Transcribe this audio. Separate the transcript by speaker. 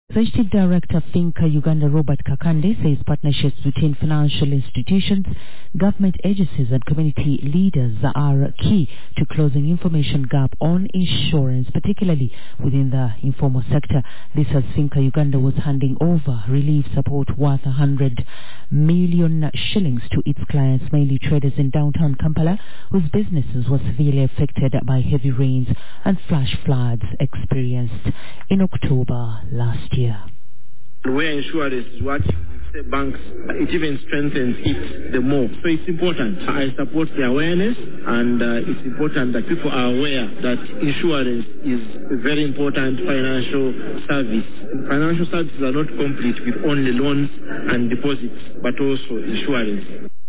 Speaker 1: Executive Director Finca Uganda Robert Kakande says partnerships between financial institutions, government agencies and community leaders are key to closing information gap on insurance, particularly within the informal sector. This as Finca Uganda was handing over relief support worth 100 million shillings to its clients, mainly traders in downtown Kampala, whose businesses were severely affected by heavy rains and flash floods experienced in October last year.
Speaker 2: Where insurance is working with the banks, it even strengthens it the more. So it's important. I support the awareness, and it's important that people are aware that insurance is a very important financial service. Financial services are not complete with only loans and deposits, but also insurance.